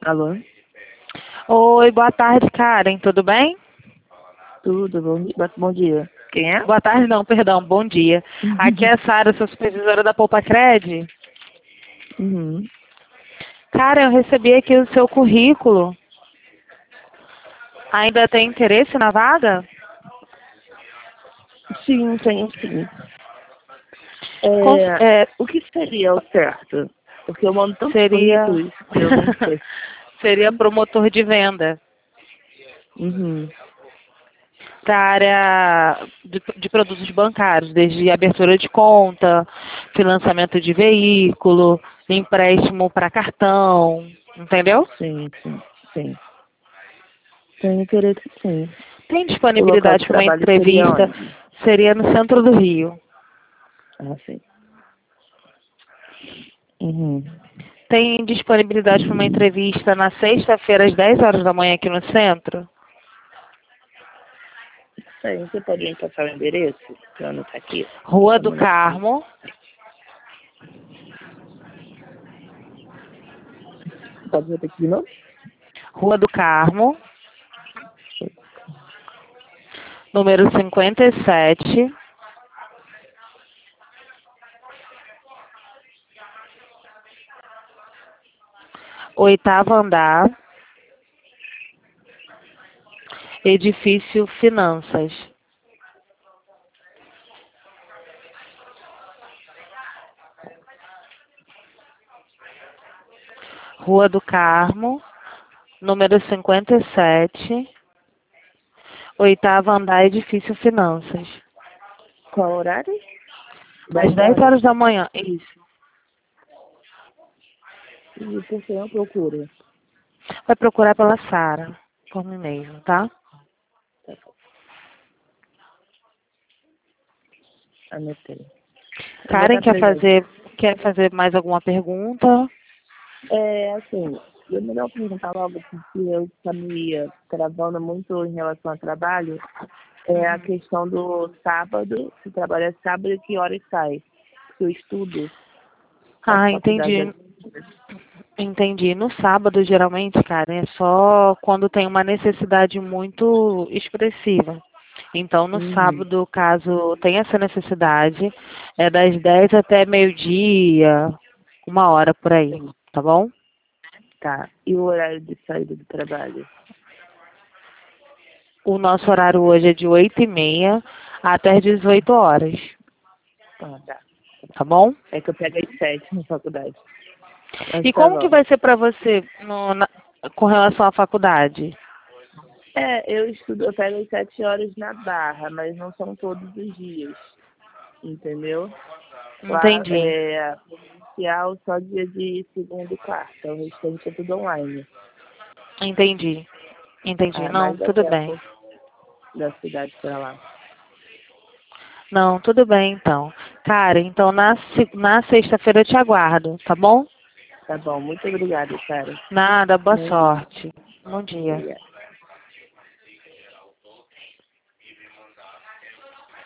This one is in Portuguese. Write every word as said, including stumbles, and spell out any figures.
Alô? Oi, boa tarde, Karen. Tudo bem? Tudo, bom, di- bom dia. Quem é? Boa tarde, não, perdão. Bom dia. Aqui é a Sara, sua supervisora da Poupa Cred. Uhum. Cara, eu recebi aqui o seu currículo. Ainda tem interesse na vaga? Sim, tenho sim. Com- É, é, o que seria o certo? Porque eu mando tantos seria currículos que eu não sei. seria promotor de venda Uhum. para a área de, de produtos bancários, desde abertura de conta, financiamento de veículo, empréstimo para cartão, entendeu? Sim, sim, sim. Tenho interesse sim. Tem O local disponibilidade de para uma trabalho seria entrevista? onde? Seria no centro do Rio. Ah, sim. Uhum. Tem disponibilidade para uma entrevista na sexta-feira, às dez horas da manhã, aqui no centro? Sim, você pode me passar o endereço? Pra eu anotar aqui? Rua Só um do minutinho. Carmo. Pode repetir de novo? Rua do Carmo, número cinquenta e sete, oitavo andar, edifício Finanças. Rua do Carmo, número cinquenta e sete, oitavo andar, edifício Finanças. Qual horário? Às Dez dez horas? horas da manhã, isso. E por que eu procuro? Vai procurar pela Sara, por mim mesmo, tá? Anotei. Vou Karen, botar quer presente. fazer, quer fazer mais alguma pergunta? É, assim, é melhor perguntar logo, porque eu estou me travando muito em relação ao trabalho. É a Uhum. questão do sábado, se trabalha sábado e que horas sai. Porque eu estudo, faço Ah, faculdade. entendi. Entendi. No sábado, geralmente, Karen, é só quando tem uma necessidade muito expressiva. Então, no Uhum, sábado, caso tenha essa necessidade, é das dez até meio-dia, uma hora por aí, sim. tá bom? Tá. E o horário de saída do trabalho? O nosso horário hoje é de oito e meia até as dezoito horas, Ah, tá. tá bom? É que eu pego às sete na faculdade. Mas E tá como que bom. vai ser para você no- na- com relação à faculdade? É, eu estudo, eu pego às sete horas na Barra, mas não são todos os dias. Entendeu? Lá Entendi, é presencial só dia de segunda e quarta, o restante é tudo online. entendi, entendi. Ah, Não, mais a tudo bem. tempo da cidade para lá. Não, tudo bem então. Cara, então na, se- na sexta-feira eu te aguardo, tá bom? Tá bom, muito obrigada, cara. Nada, boa Bom dia. sorte. Bom dia. Obrigada.